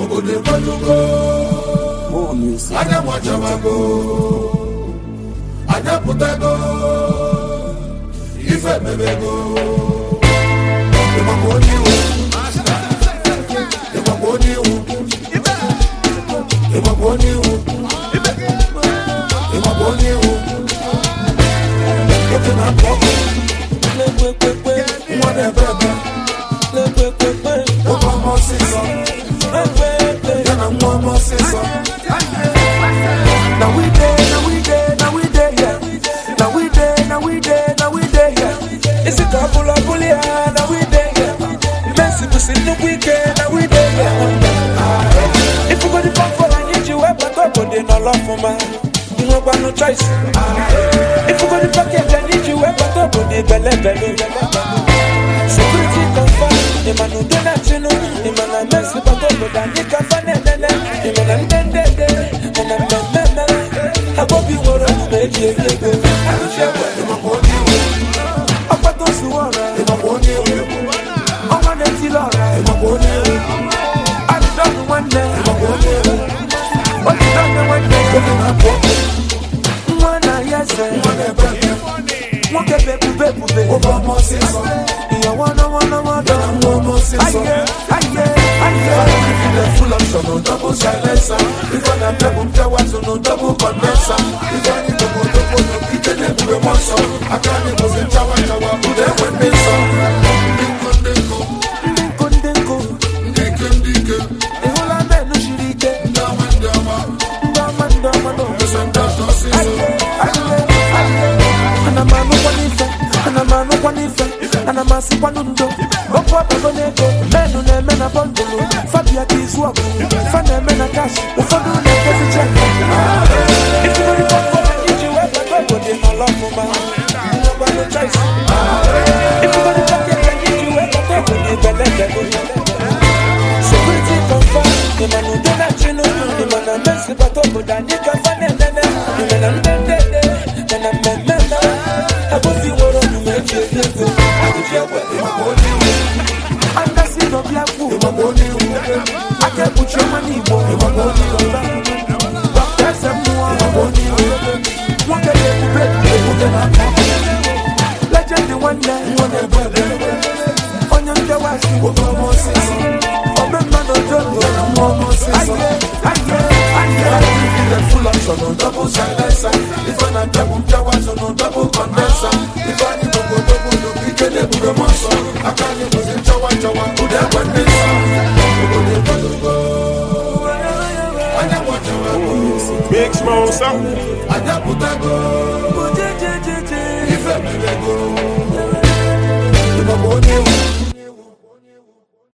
obodo balugo anya mwachabago anya putago ife mebego Emaboniu Is it a bull or bully? Now we there, Messi was in the weekend. Now we there, if you go to pump for I need you, but I put in a lot for man. You know, got no choice. If you go to package, I need you, but I put in belly. Security confirmed. The man who did not know, the man I Messi, but I put in the cafe. The man I'm dead, and I'm I hope you were on the baby. I'm sure what double silencer. If I am double condenser. If I need to I can't even chawa who they went this I can't put your money, legend one day, on your full option, double silencer. If I not double condenser. If I need to go double, you can never be monster. I can't even chawa who they went this Big Smoke, I got put a go. If I